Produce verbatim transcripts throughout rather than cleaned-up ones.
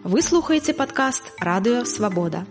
Вы слухаеце падкаст «Радыё Свабода».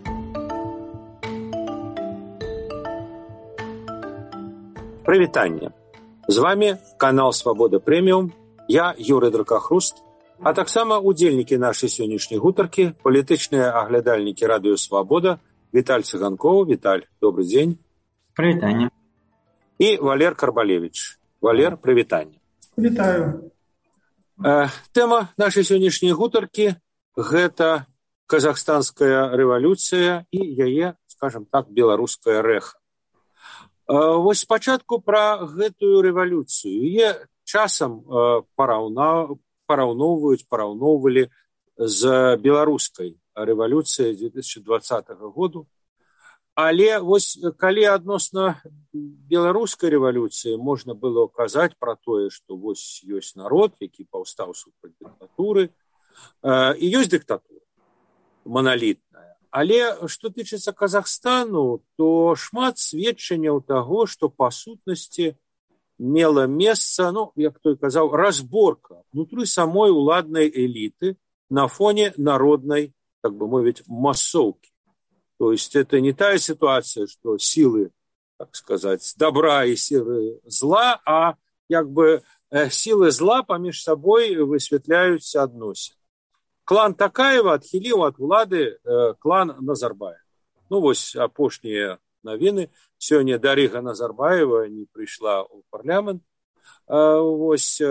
Прывітанне! З вами канал «Свабода Прэміум». Я Юрый Дракахруст, а таксама удзельнікі нашай сённяшняй гутаркі, палітычныя аглядальнікі «Радыё Свабода» Віталь Цыганков. Віталь, добрый дзень. Прывітанне. І Валер Карбалевич. Валер, прывітанне. Вітаю. Э, тэма нашай сённяшняй гутаркі гэта казахстанская рэвалюцыя і яе, скажем так, беларуская рэха. Э, вось спачатку пра гэтую рэвалюцыю. Яе часам э, параўна, параўноўваюць, параўноўвалі з беларускай рэвалюцыяй две тысячи двадцатого году. Але вось калі адносна беларускай рэвалюцыі можна было казаць пра тое, што вось ёсць народ, які паўстаў супраць дыктатуры, і ёсць дыктатура маналітная. Але што тычыцца Казахстану, то шмат сведчанняў таго, што па сутнасці мела месца, ну, як той казаў, разборка внутры самой уладнай эліты на фоне народнай, так бы мовіць, масоўкі. То есть это не та ситуация, что силы, так сказать, добра и силы зла, а как бы силы зла помеж собой высветляются адносін. Клан Такаева адхіліў ад улады э, клан Назарбаева. Ну, вось апошнія навіны. Сёння Дарыга Назарбаева не прыйшла ў парламент. Э, вось, э,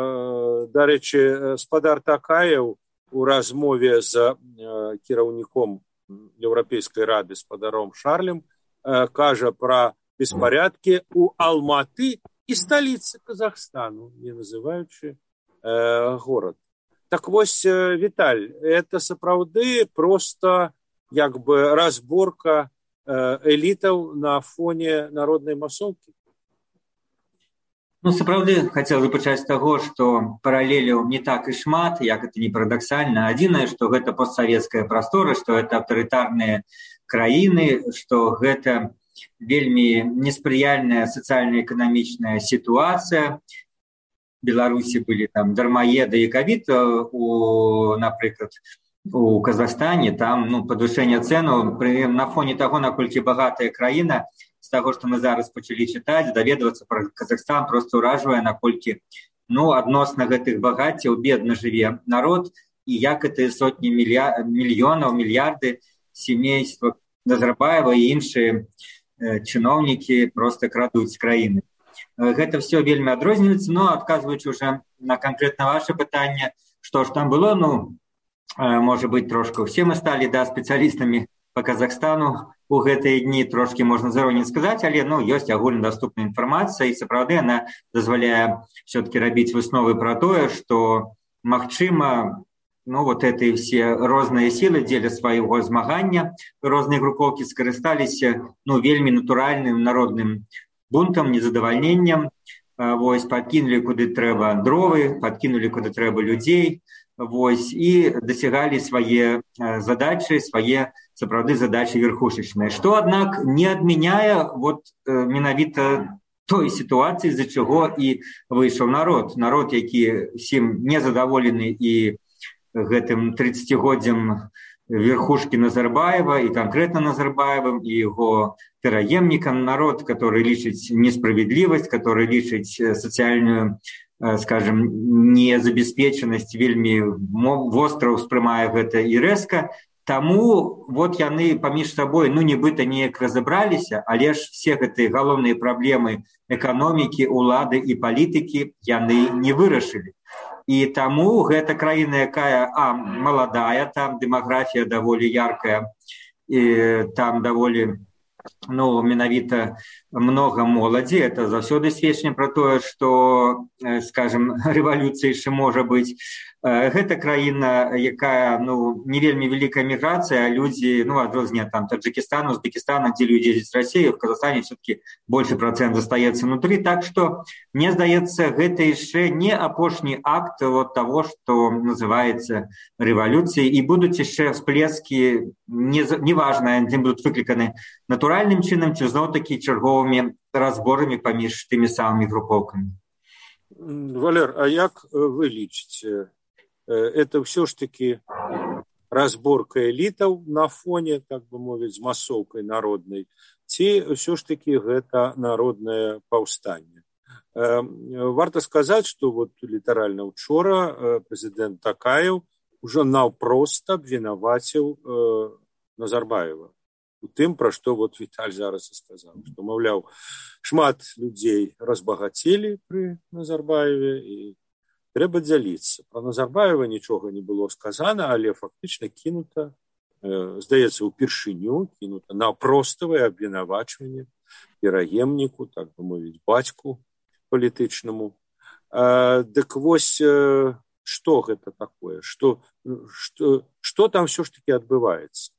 дарэчы, спадар Такаев у размове з э, кіраўніком Еўрапейскай рады спадаром Шарлем э, кажа пра беспорядкі ў Алматы і сталіцы Казахстану, не называючы э, горад. Так вось, Віталь, это сапраўды просто як бы разборка элітаў на фоне народнай масоўкі? Ну, сапраўды, хацеў бы пачаць з таго, што паралеляў не так і шмат, як это не парадаксальна. Адзінае, што гэта постсавецкая прастора, што гэта аўтарытарныя краіны, што гэта вельмі неспрыяльная сацыяльна-эканамічная сітуацыя. Беларусі былі там дармаеды і ковід, у, напрыклад, у Казахстане, там ну, падвышэнне цэнаў на фоне таго, наколькі багатая краіна, з таго, што мы зараз пачалі чытаць, даведвацца пра Казахстан проста ўражвае, наколькі ну, адносна гэтых багаццяў бедна жыве народ, і як гэтыя сотні мілья... мільёнаў, мільярды сямейства Назарбаева і іншыя э, чыноўнікі проста крадуць краіны. Гэта все вельмі адрозніваецца, но адказваючы уже на канкрэтна ваше пытанне, што ж там было, ну, можа быць, трошку все мы сталі, да, спецыялістамі по Казахстану у гэтыя дні, трошки можна заронить сказаць, але, ну, ёсць агульнадаступная інфармацыя, і сапраўды она дазваляе все-таки рабіць высновы пра тое, што, магчыма, ну, вот эти все розныя сілы дзеля свайго змагання, розныя групоўкі скарысталіся, ну, вельмі натуральным народным бунтам, незадавальненнем, вось, подкинули куды трэба дровы, подкинули куды трэба людзей, вось, і дасягалі свае задачы, свае сапраўды задачы верхушечныя. Што, аднак, не адмяняе вот менавіта той сітуацыі, з-за чаго і выйшаў народ. Народ, які всім незадаволены і гэтым тридцатигоддзям верхушки Назарбаева, и конкретно Назарбаевым, и его пераемником, народ, который лічыць несправедливость, который лічыць социальную, скажем, незабеспеченность, вельмі востра ўспрымае гэта і рэзка. Таму вот яны паміж сабой, ну, нібыта неяк разабраліся, але ж все гэтыя галоўныя праблемы эканомікі, улады і палітыкі яны не вырашылі. І таму гэта краіна, якая, а, маладая, там дэмаграфія даволі яркая, і там даволі, ну, менавіта много моладзі. Это заўсёды сведчанне пра тое, што, скажем, рэвалюцыя яшчэ можа быць. Гэта краіна, якая, ну, не вельмі вялікая міграцыя, а людзі, ну, адрозненне там Таджикистана, Узбекистана, дзе людзі ездзяць з Расіі, в Казахстане все-таки больше процент застаецца внутри. Так што, мне здаецца, гэта яшчэ не апошні акт вот того, што называецца рэвалюцыяй, і будуць яшчэ всплескі, неважна, не будуць выкліканы натуральным чынам, ці зноў-такі чарговымі разборамі паміж тымі самымі групоўкамі. Валер, а як вы лічыце? Это все ж таки разборка элітаў на фоне, так бы мовіць, з масоўкай народнай, ці ўсё ж такі гэта народнае паўстанне. Варта сказаць, што вот літаральна учора прэзідэнт Такаеў ужо наўпрост абвінаваціў Назарбаева у тым, пра што вот Віталь зараз і сказаў, што, маўляў, шмат людзей разбагацелі пры Назарбаеве і трэба дзяліцца. Пра Назарбаева нічога не было сказана, але фактычна кінута, здаецца, упершыню кінута на проставае абвінавачванне пераемніку, так бы мовіць, бацьку палітычнаму. Дык вось, што гэта такое? Што, што, што там ўсё ж такі адбываецца?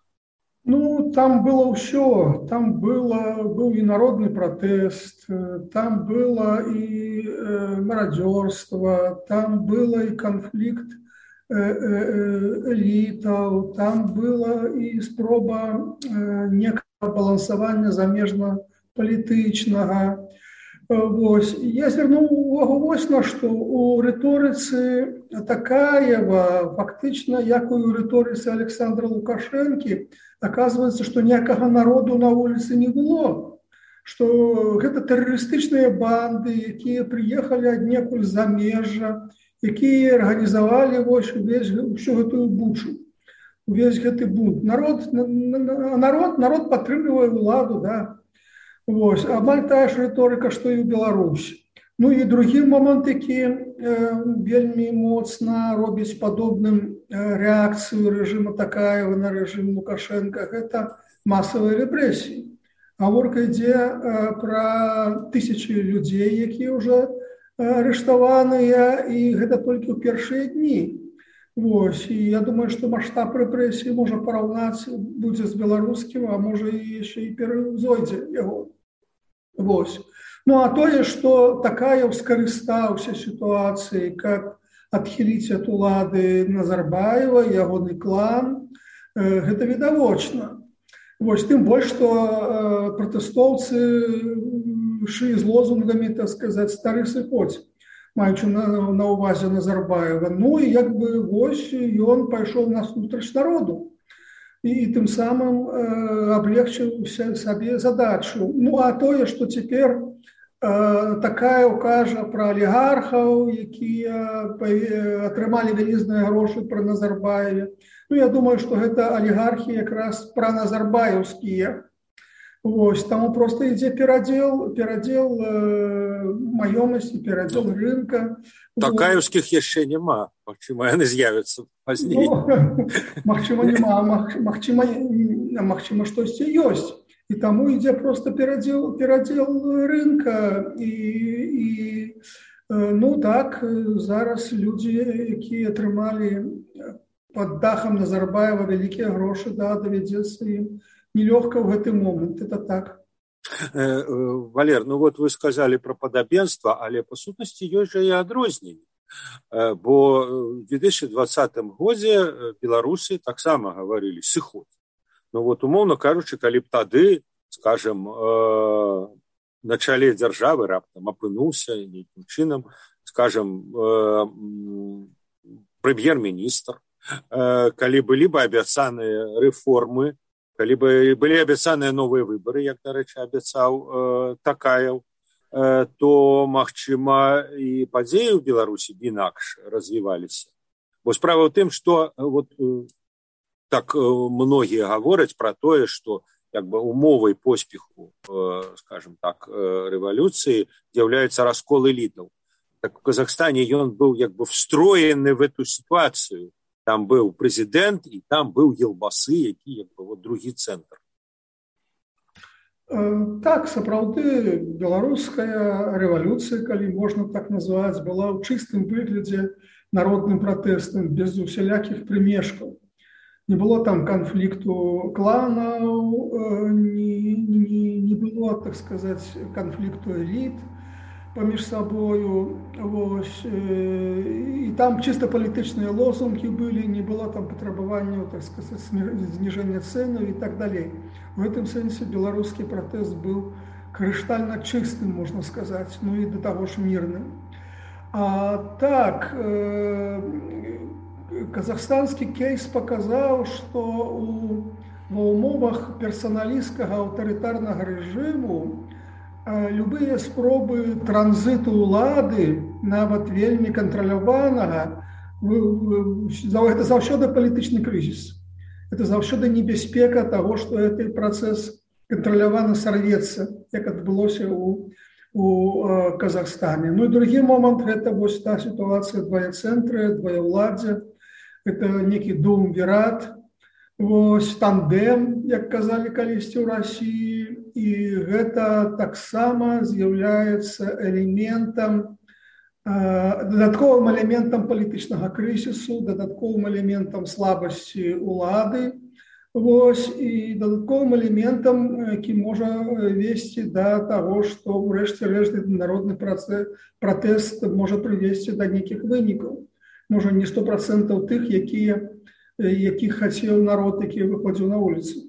Ну, там было ўсё. Там было, быў і народны пратэст, там было і э, марадзёрства, там было і канфлікт э, э, элітаў, там была і спроба э, некага балансавання замежна-палітычнага. Вось. Я звярнуў увагу вось на што у рыторыцы Такаева, фактычна, як і у рыторыцы Александра Лукашэнкі, аказваецца, што ніякага народу на вуліцы не было, што гэта тэрарыстычныя банды, якія прыехалі аднекуль з замежжа, якія арганізавалі вось увесь усю гэтую бучу, увесь гэты бунт. Народ, народ, народ падтрымлівае ўладу, да. Вось, амаль тая ж рыторыка, што і ў Беларусі. Ну і другі момант, які э, вельмі моцна робіць падобным э, рэакцыю рэжыма Такаева на рэжым Лукашэнка, гэта масавыя рэпрэсіі. Гаворка ідзе э, пра тысячы людзей, якія ўжо э, арыштаваныя, і гэта толькі ў першыя дні. Вось, і я думаю, што маштаб рэпрэсій можа параўнацца будзе з беларускім, а можа і яшчэ і пераўзойдзе яго. Вось. Ну, а тое, што Такаеў скарыстаўся сітуацыяй, каб адхіліць ад улады Назарбаева, ягоны клан, э, гэта відавочна. Вось, тым больш, што э, пратэстоўцы шы з лозунгамі, так сказаць, стары сыходзь, маючы на, на ўвазе Назарбаева. Ну, і як бы вось ён пайшоў насустрач народу. І тым самым э, аблегчыў сабе задачу. Ну, а тое, што цяпер э, Такаеў кажа пра алігархаў, якія атрымалі вялізныя грошы пра Назарбаеве. Ну, я думаю, што гэта алігархі якраз пра назарбаеўскія. Вось, таму проста ідзе перадзел, перадзел э, маёмасці, перадзел рынка. Такаеўскіх яшчэ няма, магчыма, яны з'явяцца пазней. Ну, магчыма, няма, магчыма, магчыма, штосьці ёсць. І таму ідзе проста перадзел, перадзел рынка. І, і ну так, зараз людзі, якія атрымалі пад дахам Назарбаева вялікія грошы, да, давядзецца ім нелёгка ў гэты момант, это так. Э, Валер, ну вот вы сказали про падабенства, але по сутнасці ёсць жа і адрозненні. Э, бо ў две тысячи двадцатым годзе беларусы таксама гаварылі сыход. Ну вот, умоўна кажучы, калі б тады, скажем, э, на чале дзяржавы раптам апынуўся нейкім чынам, скажем, э, прэм'ер-міністр, э, калі былі бы абяцаныя рэформы, калі бы былі абяцаныя новыя выбары, як, дарэчы, абяцаў э, Такаеў, э, то, магчыма, і падзеі ў Беларусі інакш развіваліся. Бо справа ў тым, што вот, э, так э, многія гавораць пра тое, што як бы умовай поспеху, э, скажем так, э, рэвалюцыі з'яўляецца раскол элітаў. Так у Казахстане ён быў як бы встроены в эту сітуацыю. Там быў прэзідэнт, і там быў Елбасы, які як бы вот другі цэнтр. Так, сапраўды, беларуская рэвалюцыя, калі можна так назваць, была ў чыстым выглядзе народным пратэстам, без усялякіх прымешкаў. Не было там канфлікту кланаў, не, не, не было, так сказаць, канфлікту эліт паміж сабою. Вось. І там чыста палітычныя лозунгі былі, не было там патрабаванняў, так сказаць, зніжэння цэнаў і так далей. У гэтым сэнсе беларускі пратэст быў крыштальна чыстым, можна сказаць, ну і да таго ж мірным. А так, казахстанскі кейс паказаў, што у ва ўмовах персаналісцкага аўтарытарнага рэжыму любыя спробы транзіту ўлады, нават вельмі кантраляванага, это заўсёды палітычны крызіс. Это заўсёды небяспека таго, што гэты працэс кантралявана сарвецца, як адбылося ў, у Казахстане. Ну і другі момант, гэта вось та сітуацыя дваяцэнтры, дваяўладдзя, это некі дуумвірат, вось тандем, як казалі калісьці ў Расіі, і гэта таксама з'яўляецца элементам, дадатковым элементам палітычнага крызісу, дадатковым элементам слабасці ўлады, вось, і дадатковым элементам, які можа весці да таго, што ўрэшце рэшт народны пратэст можа прывесці да нейкіх вынікаў. Можа, не сто процентаў тых, якія, якіх хацеў народ, які выходзіў на вуліцу.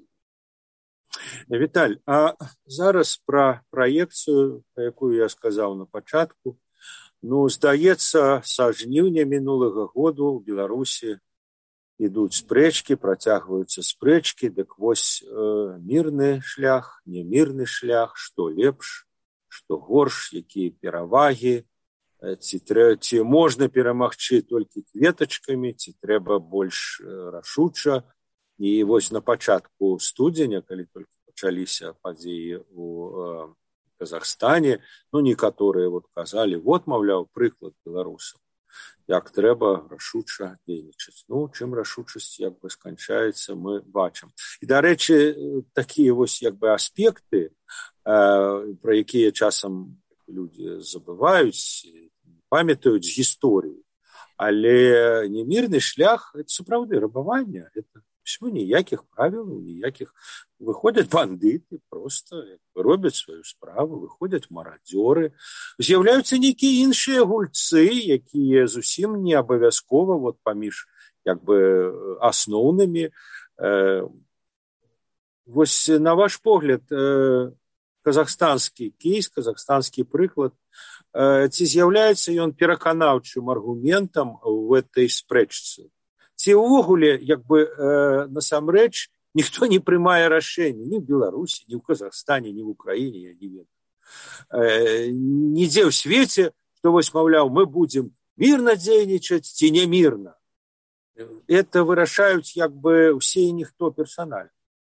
Віталь, а зараз пра праекцыю, пра якую я сказаў на пачатку, ну, здаецца, са жніўня мінулага году ў Беларусі ідуць спрэчкі, працягваюцца спрэчкі, дык вось э, мірны шлях, немірны шлях, што лепш, што горш, якія перавагі, ці, трэ, ці можна перамагчы толькі кветачкамі, ці трэба больш рашуча. І вось на пачатку студзеня, калі толькі пачаліся падзеі ў э, Казахстане, ну, некаторыя вот казалі, вот, маўляў, прыклад беларусаў, як трэба рашуча дзейнічаць. Ну, чым рашучасць як бы сканчаецца, мы бачым. І, дарэчы, такія вось як бы аспекты, э, пра якія часам людзі забываюць, памятаюць з гісторыі, але немірны шлях, это сапраўды рабаванне, это ўсё, ніякіх правілаў, ніякіх. Выходзяць бандыты, проста робяць сваю справу, выходзяць марадзёры, з'яўляюцца нейкія іншыя гульцы, якія зусім не абавязкова вот паміж як бы асноўнымі. Э, вось на ваш погляд, э, казахстанскі кейс, казахстанскі прыклад, э, ці з'яўляецца ён пераканаўчым аргументам в этой спрэчцы? Ці ўвогуле, як бы, э, насамрэч, ніхто не прымае рашэння ні ў Беларусі, ні ў Казахстане, ні ў Украіне, я не ведаю. Э, нідзе ў свеце, што вось, маўляў, мы будзем мірна дзейнічаць ці не мірна. Это вырашаюць як бы ўсе і ніхто персанальна.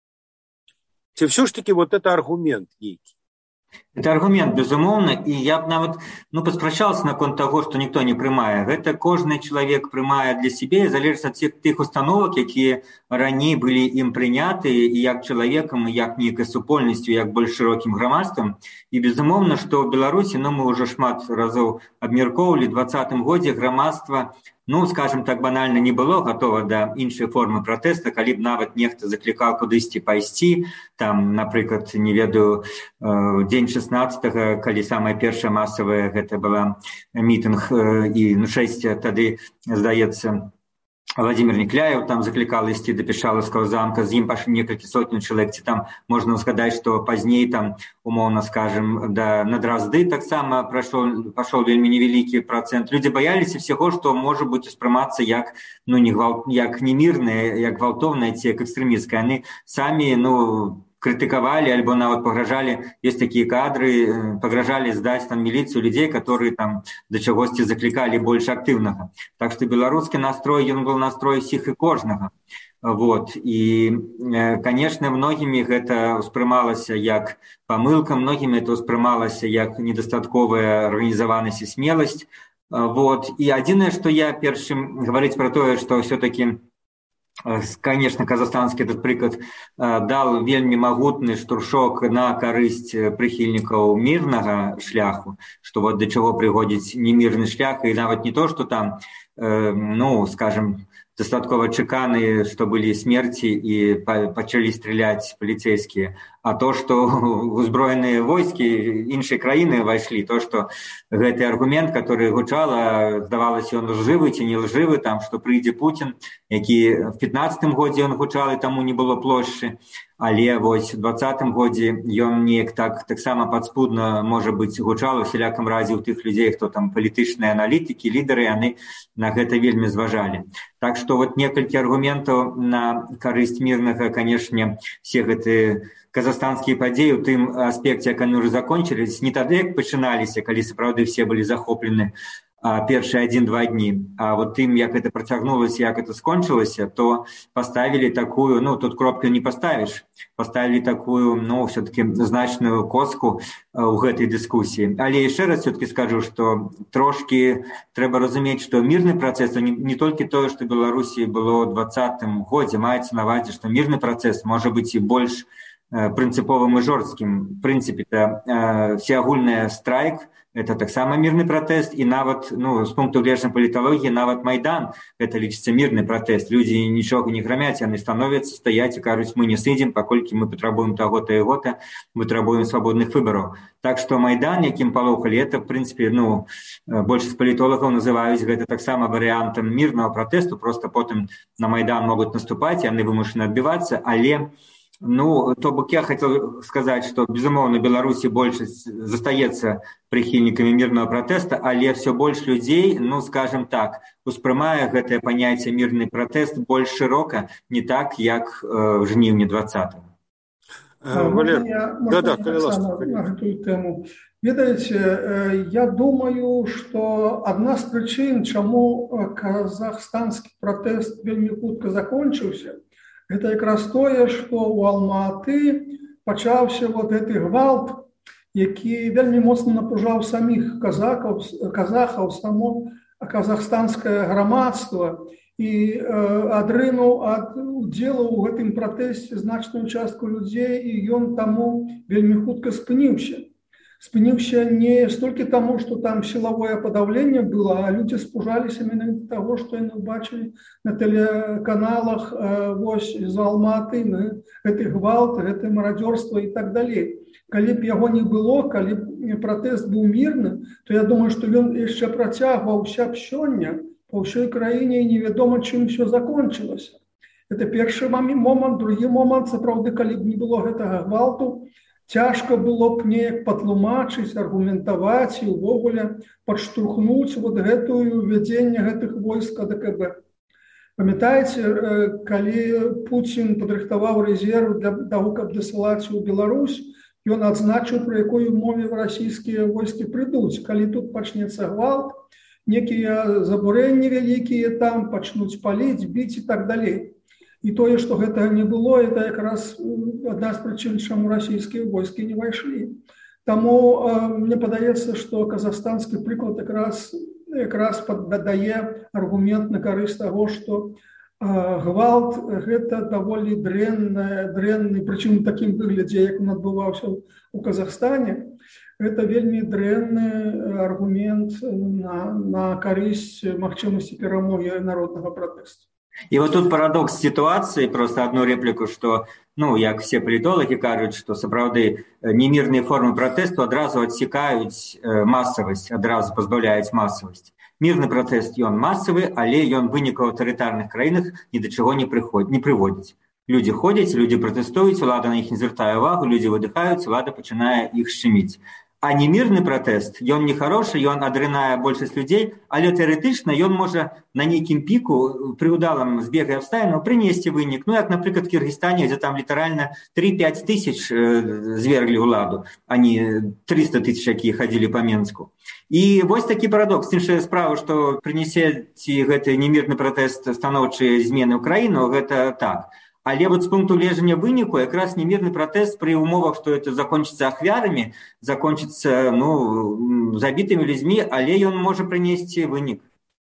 Ці ўсё ж таки вот это аргумент нейкі? Это аргумент, безумоўна, і я б нават ну, паспрачаўся наконт таго, што ніхто не прымае. Гэта кожны чалавек прымае для сябе, залежыць ад тых, тых установак, якія раней былі ім прыняты і як чалавекам, і як нейкай супольнасцю, як больш шырокім грамадствам. І безумоўна, што ў Беларусі, ну, мы ўжо шмат разоў абмяркоўвалі, у дваццатым годзе грамадства, ну, скажем так, банальна не было гатова да іншай формы пратэста, калі б нават нехта заклікаў кудысьці пайсці, там, напрыклад, не ведаю, дзень шаснаццатага, калі самая першая масавая гэта была мітынг, і ну, шэсця тады, здаецца, Владимир Некляев там заклікал ісці да Пешаварскага замка, з ім пашлі некалькі сотняў чалавек, ці там можна згадаць, што пазней там, умоўна скажем, да на Дразды таксама прайшоў пашоў вельмі невялікі працэнт. Людзі баяліся всяго, што можа быць успрымацца як ну не гвалт, як немірнае, як гвалтоўнае ці як экстрэмісцкае. Яны самі ну крытыкавалі альбо нават пагражалі, ёсць такія кадры, пагражалі здаць там міліцыю людзей, которые там да чагосьці заклікалі больш актыўнага. Так што беларускі настрой, ён быў настрой усіх і кожнага. Вот. І, канешне, многімі гэта ўспрымалася як памылка, многімі это ўспрымалася як недастатковая арганізаванасць і смеласць. Вот. І адзінае, што я першым гаварыць пра тое, што ўсё-такі конечно, казахстанскі этот прыклад дал вельмі магутны штуршок на карысць прыхільнікаў мірнага шляху, што вот да чаго прыводзіць немірны шлях, і нават не то, што там, ну, скажем, дастаткова чаканы, што былі смерці і пачалі страляць паліцейскія, а то, што узброеныя войскі іншай краіны ўвайшлі, то, што гэты аргумент, который гучала, здавалася, ён лжывы ці не лжывы, там, што прыйдзе Путін, які в пятнаццатым годзе ён гучал, і таму не было плошчы. але вось у двадцатым годзе ён неяк так таксама падспудна, можа быць, гучаў у всялякім разе ў тых людзей, хто там палітычныя аналітыкі, лідары, яны на гэта вельмі зважалі. Так што вот некалькі аргументаў на карысць мірнага, канешне, все гэтыя казахстанскія падзеі ў тым аспекце, як яны ўжо закончылись, не тады, як пачыналіся, калі сапраўды все былі захоплены першыя адзін-два дні, а вот тым, як это працягнулася, як это скончылася, то поставілі такую, ну, тут кропку не поставіш, поставілі такую, ну, все-таки значную коску ў гэтай дыскусіі. Але яшчэ раз все-таки скажу, што трошки трэба разумець, што мірны працэс, не, не толькі тое, што Беларусі было ў двадцатым годзе, маецца на ўвазе, што мірны працэс можа быць і больш прынцыповым і жорсткім. В прынцыпе, это всеагульны страйк, это таксама мірны пратэст, і нават, ну, з пункту гледжання паліталогіі, нават Майдан, это лічыцца мірны пратэст. Людзі нічога не грамяць, яны становяцца, стаяць і кажуць, мы не сыдзем, паколькі мы патрабуем таго-то і гота, мы патрабуем свабодных выбараў. Так што Майдан, якім палохалі, это, в прынцыпе, ну, большасць палітолагаў называюць гэта таксама варыянтам мірнага пратэсту, проста потым на Майдан могуць наступаць, яны вымушаны адбівацца, але ну, то бок я хотел сказать, что, безумоўна, Беларусі большасць застаецца прыхільнікамі мірнага пратэста, але все больш людзей, ну, скажем так, успрымае гэтае паняцце мірны пратэст больш шырока, не так, як э, в жніўні двадцатого. Валер, да, да, калі ласка. На гэтую тэму. Ведаеце, я думаю, што адна з прычын, чаму казахстанскі пратэст вельмі хутка закончыўся, это якраз тое, што ў Алма-Аты пачаўся вот гэты гвалт, які вельмі моцна напужаў саміх казакаў, казахаў, само казахстанскае грамадства і э, адрынуў ад удзелу ў гэтым пратэсце значную частку людзей, і ён таму вельмі хутка спыніўся. Спыніўся не столькі таму, што там сілавое падаўленне было, а людзі спужаліся менавіта таго, што яны ўбачылі на тэлеканалах э, вось з Алма-Аты, гэты гвалт, гэты марадзёрства і так далей. Калі б яго не было, калі б пратэст быў мірны, то я думаю, што ён яшчэ працягваўся б сёння па ўсёй краіне, і невядома, чым усё закончылася. Это першы момант. Другі момант, сапраўды, калі б не было гэтага гвалту, цяжка было б неяк патлумачыць, аргументаваць і ўвогуле падштурхнуць вот гэтую ввядзенне гэтых войск АДКБ. Памятаеце, калі Пуцін падрыхтаваў рэзерв для таго, каб дасылаць у Беларусь, ён адзначыў, пры якой умове расійскія войскі прыйдуць. Калі тут пачнецца гвалт, некія забурэнні вялікія там пачнуць паліць, біць і так далей. І тое, што гэтага не было, это якраз адна з прычын, чаму расійскія войскі не вайшлі. Таму э, мне падаецца, што казахстанскі прыклад якраз, якраз дадае аргумент на карысць таго, што э, гвалт гэта даволі дрэнны, дрэнны, прычым у такім выглядзе, як он адбываўся у Казахстане, гэта вельмі дрэнны аргумент на, на карысць магчымасці перамогі народнага пратэсту. І вот тут парадокс сітуацыі, просто одну репліку, што, ну, як все палітолагі кажуць, што сапраўды немірныя формы пратэсту адразу адсекаюць масавасць, адразу пазбаўляюць масавасць. Мірны пратэст, ён масавы, але ён вынік у аўтарытарных краінах ні да чаго не прыходзіць, не прыводзіць. Людзі ходзяць, людзі пратэстуюць, улада на іх не звяртае ўвагу, людзі выдыхаюць, улада пачынае іх шчыміць. А немірны пратэст, ён не хорошы, ён адрынае большасць людзей, але тэарэтычна ён можа на нейкім піку пры ўдалым збеге абставінаў прынесці вынік. Ну, як, напрыклад, Кыргызстане, дзе там літаральна три-пять тысяч зверглі ўладу, а не триста тысяч, якія хадзілі па Менску. І вось такі парадокс. Іншая справа, што прынесе ці гэты немірны пратэст станоўчыя змены ў краіну, гэта так. Але вот з пункту гледжання выніку якраз немірны пратэст пры умовах, што это закончыцца ахвярамі, закончыцца, ну, забітымі людзьмі, але ён можа прынесці вынік.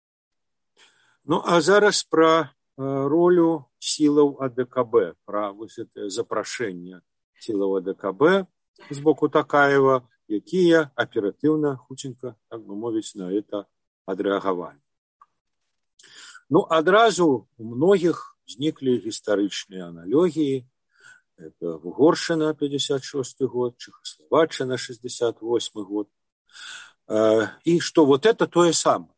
Ну, а зараз пра э, ролю сілаў АДКБ, пра вось гэтае запрашэнне сілаў АДКБ з боку Такаева, якія аператыўна, хутенька, так бы мовіць, на это адрэагавалі. Ну, адразу у многіх узніклі гістарычныя аналогіі. Это Угоршчына, пятьдесят шестой год, Чехословаччына, шестьдесят восьмой год. І што вот это тое самае.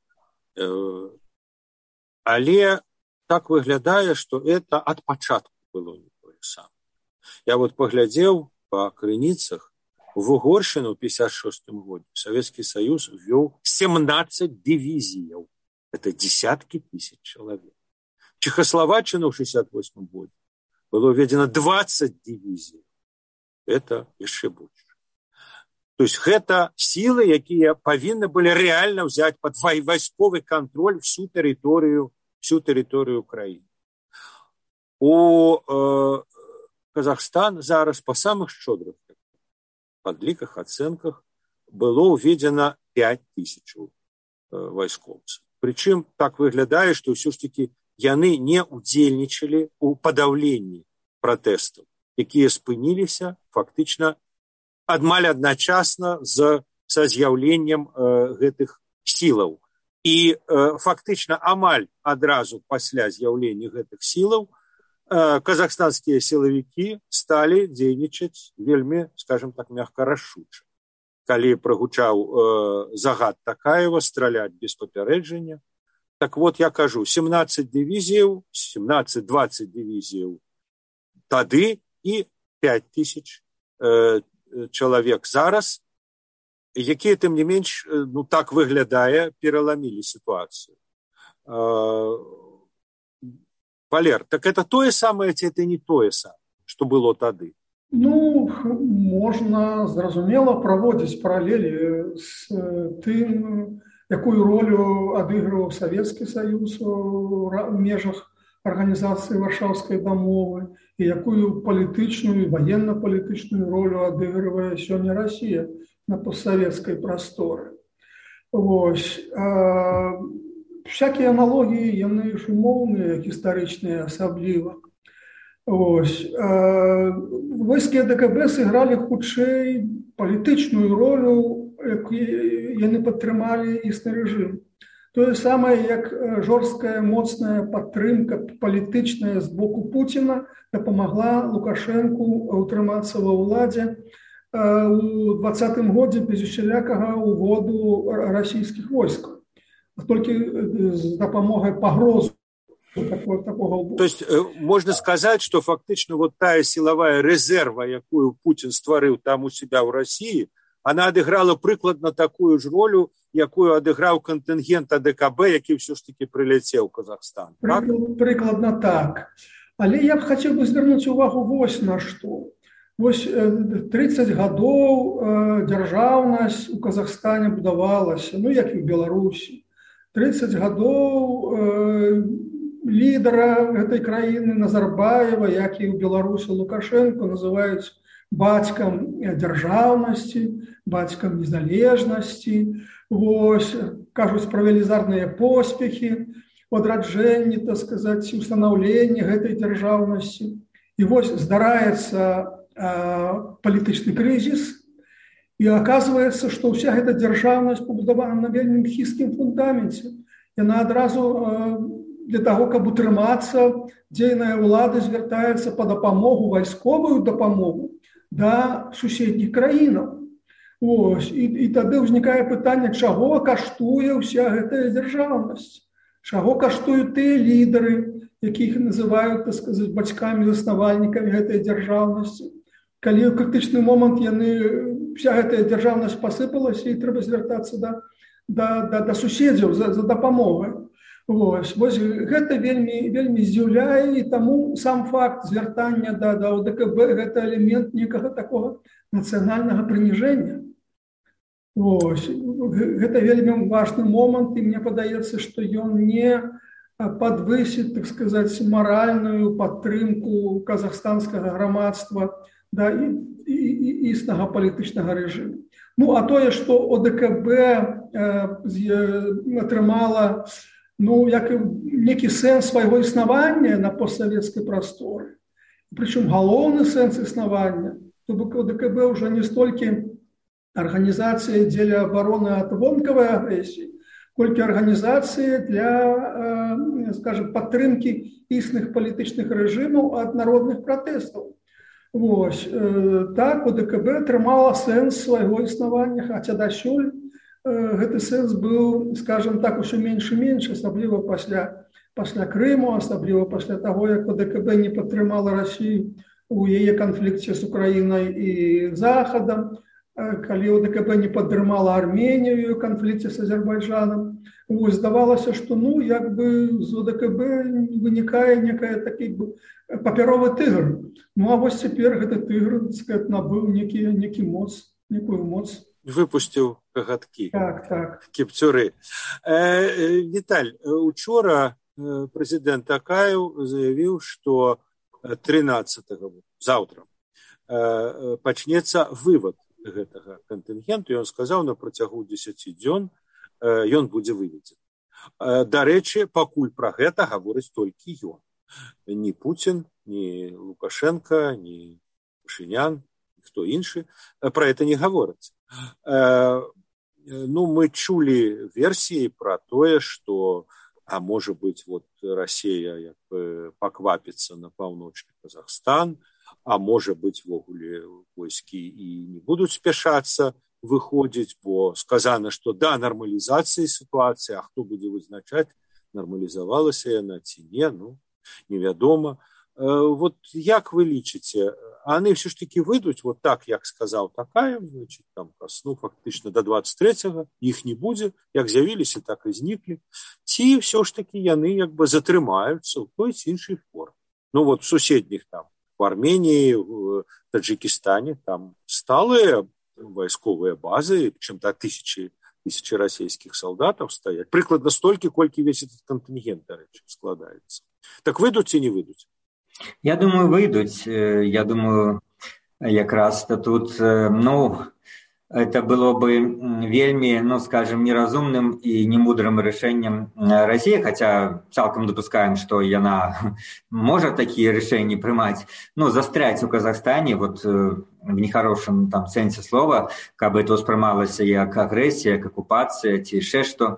Але так выглядае, што это ад пачатку было не тое самае. Я вот паглядзеў па крыніцах, в Угоршыну ў пятьдесят шестом годзе Советский Союз ввёў семнадцать дивизий. Это десятки тысяч человек. Чехословаччину в шестьдесят восьмом годзе было введено двадцать дивизий. Это яшчэ больше. То есть гэта силы, якія павінны былі реально взять под вайсковый контроль всю территорию, всю территорию Украины. У э, Казахстан зараз по самых шчодрых падліках, ацэнках было ўведзена пять тысяч э, вайскоўцаў. Причым так выглядае, што ўсё ж таки яны не удзельнічалі у падаўленні пратэстаў, якія спыніліся фактычна адмаль адначасна з са з'яўленнем э, гэтых сілаў. І э, фактычна амаль адразу пасля з'яўлення гэтых сілаў э, казахстанскія сілавікі сталі дзейнічаць вельмі, скажем так, мягка рашуча. Калі прагучаў э, загад Такаева страляць без папярэджання, так вот я кажу, семнадцать дивизий, семнадцать-двадцать дивизий тады и пять тысяч э, человек зараз, якія, тым не менш, ну так выглядае, пераламілі ситуацию. Э, Валер, так это тое самае, ці это не тое самае, што было тады? Ну, можна, зразумела, праводзіць паралелі з тым, якую ролю адыгрываў Савецкі Саюз у межах арганізацыі Варшаўскай дамовы і якую палітычную і ваенна-палітычную ролю адыгрывае сёння Расія на постсавецкай прасторы. Вось. А, всякія аналогіі, яны ж умоўныя, гістарычныя асабліва. Вось. А, войскі АДКБ сыгралі хутчэй палітычную ролю, яны падтрымалі існы рэжым. Тое самае, як жорсткая, моцная падтрымка палітычная з боку Пуціна дапамагла Лукашэнку утрымацца ва ўладзе у двадцатым годзе без усялякага ўводу расійскіх войскаў. Толькі з дапамогай пагрозы такого, такого... То есть можно сказать, что фактично вот тая силовая резерва, якую Путин створил там у себя в России, она адыграла прыкладна такую ж ролю, якую адыграў контингент АДКБ, які ўсё ж таки прыляцеў у Казахстан. Так? Прыкладна так. Але я б хацеў бы звярнуць увагу вось на што. Вось тридцать гадоў дзяржаўнасць у Казахстане будавалася, ну як і ў Беларусі. тридцать гадоў лідара гэтай краіны Назарбаева, як і ў Беларусі Лукашенко, называюць бацькам дзяржаўнасці, бацькам незалежнасці. Вось, кажуць пра велізарныя поспехі у адраджэнні, так сказаць, устанаўленні гэтай дзяржаўнасці. І вось здараецца а, палітычны крызіс, і аказваецца, што ўся гэта дзяржаўнасць пабудавана на вельмі хісткім фундаменце. Яна адразу а, для таго, каб утрымацца, дзейная ўлада звяртаецца па дапамогу, вайсковую дапамогу да суседніх краінаў. Ось. І, і тады ўзнікае пытанне, чаго каштуе ўся гэтая дзяржаўнасць, чаго каштуюць тыя лідары, якіх называюць, так сказаць, бацькамі, заснавальнікамі гэтай дзяржаўнасці. Калі ў крытычны момант яны, вся гэтая дзяржаўнасць пасыпалася, і трэба звяртацца да, да, да, да суседзяў за, за дапамогай. Вось. Вось гэта вельмі, вельмі здзіўляе, і таму сам факт звяртання да, да ОДКБ гэта элемент некага такога нацыянальнага прыніжэння. Вось. Гэта вельмі важны момант, і мне падаецца, што ён не падвысіць, так сказаць, маральную падтрымку казахстанскага грамадства да і, і, і існага палітычнага рэжыму. Ну, а тое, што ОДКБ э, атрымала ну, як некі сэнс свайго існавання на постсавецкай прасторы. Прычым галоўны сэнс існавання, то бок ОДКБ ўжо не столькі арганізацыя дзеля абароны ад вонкавай агрэсіі, колькі арганізацыя для, скажем, падтрымкі існых палітычных рэжымаў ад народных пратэстаў. Вось. Так, ОДКБ атрымала сэнс свайго існавання, хаця дасюль гэты сэнс быў, скажем так, усё менш і менш, асабліва пасля, пасля Крыму, асабліва пасля таго, як ОДКБ не падтрымала Расію у яе канфлікце з Украінай і Захадам, калі ОДКБ не падтрымала Арменію ў канфлікце з Азербайджанам. Вось, здавалася, што ну, як бы з ОДКБ вынікае некая такі папяровы тыгр. Ну, а вось цяпер гэты тыгр, сказать, набыў некі, некі моц, некую моц. Выпусціў кагаткі. Так, так. Кіпцюры. Э, Віталь, учора прэзідэнт Акаеў заявіў, што трынаццатага, заўтра, э, пачнецца вывад гэтага кантынгенту, і ён сказаў, на працягу дзесяці дзён ён будзе выведзены. Дарэчы, пакуль пра гэта гаворыць толькі ён. Ні Пуцін, ні Лукашенко, ні Пашынян, ніхто іншы пра гэта не гаворыць. Ну, мы чулі версіі пра тое, што, а можа быць, вот Расія як бы паквапіцца на паўночны Казахстан, а можа быць, вогуле войскі і не будуць спяшацца выходзіць, бо сказана, што да нармалізацыі сітуацыі, а хто будзе вызначаць, нармалізавалася яна ці не, ну, невядома. Вот як вы лічыце, яны ўсё ж такі выйдуць, вот так, як сказаў Такаев, значит, там, ну, фактычна да дваццаць трэцяга, іх не будзе, як з'явіліся, так і зніклі, ці ўсё ж такі яны як бы затрымаюцца ў той ці іншай форме. Ну, вот в суседніх там, в Армении, в Таджикистане, там сталые войсковые базы, чем-то тысячи, тысячи российских солдатов стоят. Прикладно столько, сколько весь этот контингент, до речі, складається. Так выйдуць ці не выйдуць? Я думаю, выйдуць. Я думаю, якраз тут, ну, это было бы вельмі, ну, скажем, неразумным и немудрым решением России, хотя цалкам допускаем, что яна может такие решения принимать, ну, застрять у Казахстане, вот в нехорошем там сенсе слова, как бы это воспринималось как агрессия, как оккупация, ці ще что.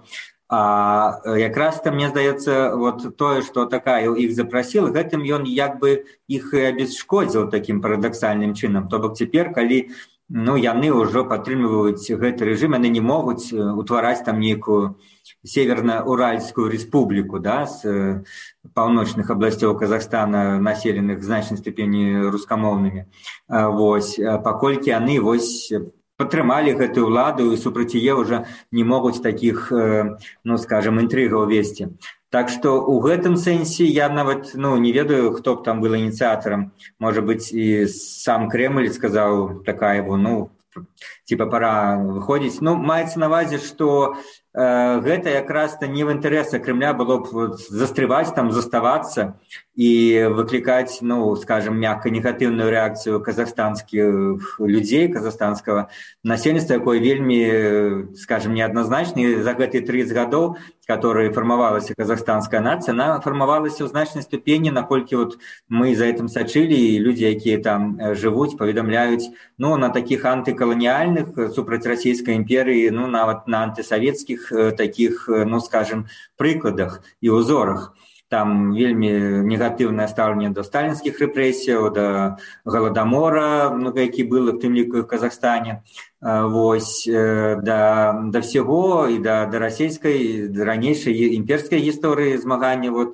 А якраз-то, мне здаецца, вот тое, што Такаев іх запрасіл, гэтым ён як бы іх і абесшкодзіў такім парадаксальным чынам. То бок цяпер, калі ну, яны ўжо падтрымліваюць гэты рэжым, яны не могуць утвараць там нейкую Северна-Уральскую республику, да, з паўночных абласцёў Казахстана, населеных в значнай ступені рускамоўнымі. Вось, паколькі яны вось падтрымалі гэтую ўладу і супраць яе ўжо не могуць такіх, ну, скажем, інтрыгаў весці. Так што ў гэтым сэнсе я нават, ну, не ведаю, хто б там был ініцыятарам. Можа быць, і сам Кремль сказаў Такаеву, ну, типа пора выходзіць. Ну, маецца на ўвазе, што э, гэта якраз-то не в інтарэсах Кремля было б вот, застрываць там, заставацца і выклікаць, ну, скажем, мягка негатыўную рэакцыю казахстанскіх людзей, казахстанскага насельніцтва, якое вельмі, скажем, неадназначна. І за гэтыя тридцать гадоў, которые формовалась казахстанская нация, она формовалась в значной ступени, наколькі вот мы за этим сачылі, и люди, якія там живут, поведомляют, ну, на таких антиколониальных, супраць Российской империи, ну, нават на антисоветских таких, ну, скажем, прыкладах и узорах. Там вельмі негатыўнае стаўленне да сталінскіх рэпрэсіяў, да галадамора, ну, які было в тым ліку в Казахстане, вось, да, да всего, і да, да расійскай, да ранейшай імперскай гісторыі змагання, вот,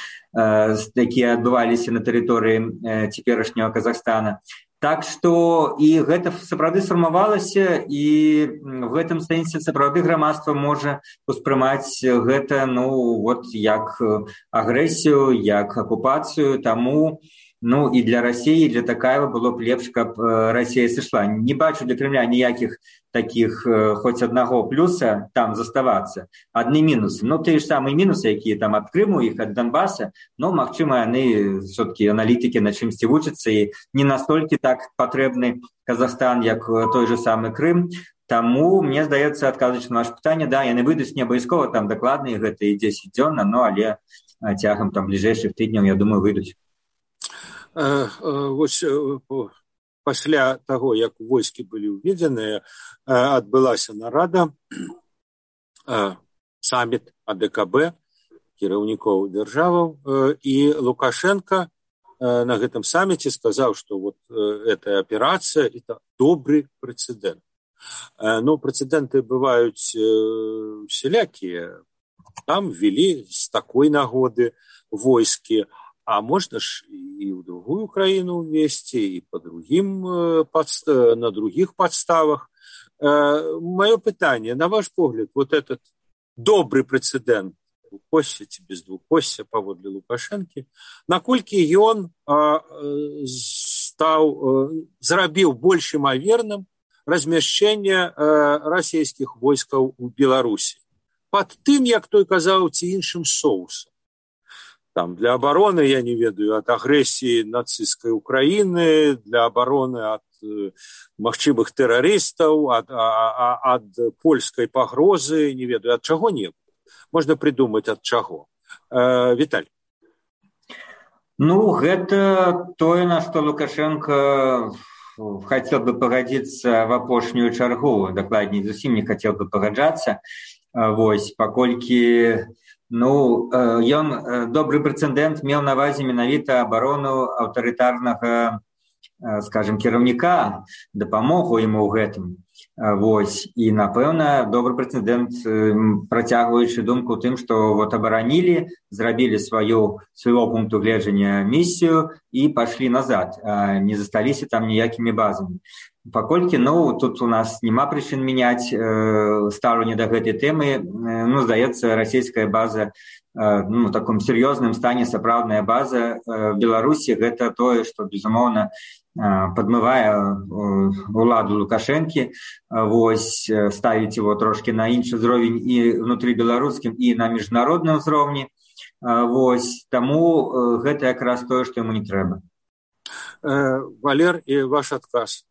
якія адбываліся на тэрыторыі цяперашняга Казахстана. Так што і гэта сапраўды сфармавалася, і в гэтым сэнсе сапраўды грамадства можа успрымаць гэта, ну, вот як агрэсію, як акупацыю, таму, ну, і для Расіі, і для Такаева было б лепш, каб Расія сышла. Не бачу для Кремля ніякіх таких хоць аднаго плюса там заставацца. Адны мінусы. Ну, тыя ж самыя мінусы, якія там ад Крыму, іх ад Донбаса, но, магчыма, яны все-таки аналітыкі на чымсьці вучацца і не настолькі так патрэбны Казахстан, як той же самы Крым. Таму, мне здаецца, адказваючы на ваше пытанне, да, яны выйдуць не абавязкова там дакладна, і гэта і дзесяць дзённа, но але цягам там бліжэйшых тыдняў, я думаю, выйдуць. Вось пасля таго, як войскі былі ўведзеныя, адбылася нарада, саміт АДКБ, кіраўнікоў дзяржаваў, і Лукашенко на гэтым саміце сказаў, што вот эта аперацыя – это добрый прецедент. Ну, прецеденты бываюць усялякія. Там ввели з такой нагоды войскі, а можна ж і ў другую краіну ўвесці, і по другим, подста- на других подставах. Мое пытанне, на ваш погляд, вот этот добрый прецедент двухосся ці без двухосся паводле Лукашэнкі, наколькі ён стаў, зрабіў больш імаверным размяшчэнне расійскіх войскаў у Беларусі. Пад тым, як той казаў, ці іншым соусам. Там для обороны, я не ведаю, от агрессии нацистской Украины, для обороны от э, магчымых террористов, от, а, а, от польской погрозы, не ведаю, от чего-нибудь. Можно придумать от чего. Э, Виталь. Ну, это тое, на что Лукашенко хотел бы погодиться в апошнюю чаргу, докладней зусім не хотел бы погоджаться, вось, паколькі ну, ён добрый прэцэдэнт меў на ўвазе менавіта абарону аўтарытарнага, скажем, кіраўніка, дапамогу яму ў гэтым. Вось. І, напэўна, добры прэцэдэнт, працягваючы думку тым, што вот абаранілі, зрабілі сваю, свайго пункту гледжання місію і пашлі назад, не засталіся там ніякімі базамі. Паколькі, ну, тут у нас няма прычын мяняць э, стаўленне да гэтай тэмы. Ну, здаецца, расійская база э, ну, у таком сер'ёзным стане, сапраўдная база э, Беларусі, гэта тое, што, безумоўна, э, падмывае э, уладу Лукашэнкі, э, вось, ставіць его трошки на іншы ўзровень і внутры беларускім, і на міжнародным узроўні. Э, вось, таму э, гэта якраз тое, што яму не трэба. Э, Валер, і ваш адказ.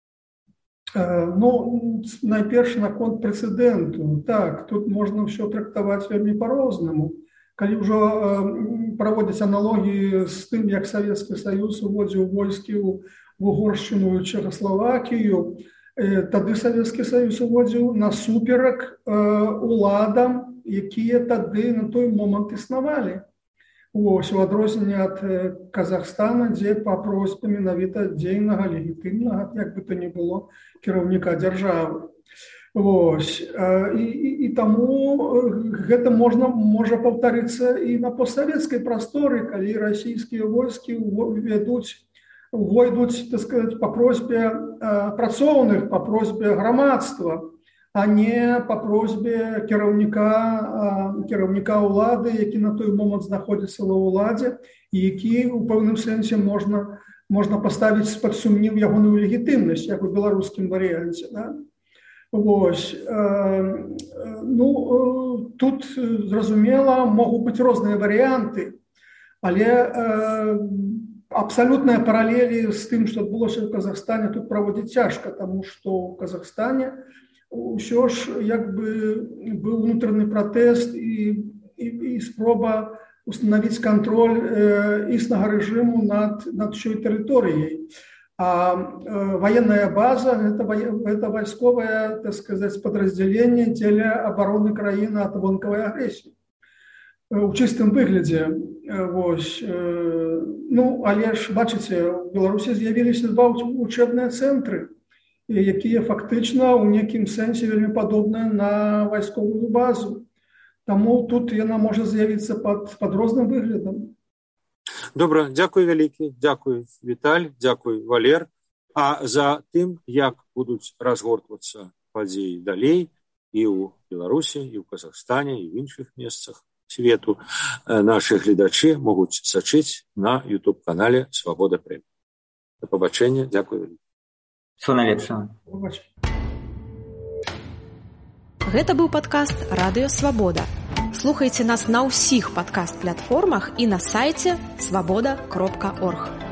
Ну, найперш наконт прэцэдэнту. Так, тут можна ўсё трактаваць вельмі па-рознаму. Калі ўжо э, праводзяць аналогіі з тым, як Савецкі Саюз уводзіў войскі ў Угоршчыну і Чэхаславакію, э, тады Савецкі Саюз уводзіў насуперак э, уладам, якія тады на той момант існавалі. Ось, у адрозненне ад Казахстана, дзе па просьбе менавіта дзейнага, легітымнага, як бы то ні было, кіраўніка дзяржавы. Ось. І, і, і таму гэта можна, можа паўтарыцца і на постсавецкай прасторы, калі расійскія войскі увядуць, увойдуць, так сказаць, па просьбе працоўных, па просьбе грамадства, а не по просьбе кіраўніка, кіраўніка ўлады, які на той момант знаходзіцца ва ўладзе, і які у пэўным сэнсе можна, можна паставіць пад сумнеў ягоную легітымнасць, як у беларускім варыянце. Да? Вось. Ну, тут, зразумела, могуць быць розныя варыянты, але абсалютныя паралелі з тым, што адбылося ў Казахстане, тут праводзіць цяжка, таму што ў Казахстане ўсё ж як бы быў унутраны пратэст і, і, і спроба устанавіць кантроль э, існага рэжыму над, над ўсёй тэрыторыяй. А э, военная база – это, это вайсковае, так сказаць, падраздзяленне дзеля абароны краіны ад вонкавай агрэсіі. У чыстым выглядзе. Вось. Ну, але ж, бачыце, у Беларусі з'явіліся два учэбныя цэнтры, якія фактычна ў некім сэнсе вельмі падобныя на вайсковую базу. Таму тут яна можа з'явіцца пад, пад розным выглядам. Добра, дзякуй вялікі, дзякуй Віталь, дзякуй Валер. А за тым, як будуць разгортвацца падзеі далей і ў Беларусі, і ў Казахстане, і ў іншых месцах свету, нашы гледачы могуць сачыць на ютуб-канале Свабода Прэміум. Да пабачэння, дзякуй вялікі. Всё найлепшае. Гэта быў падкаст Радыё Свабода. Слухайце нас на ўсіх падкаст-платформах і на сайце свабода кропка орг.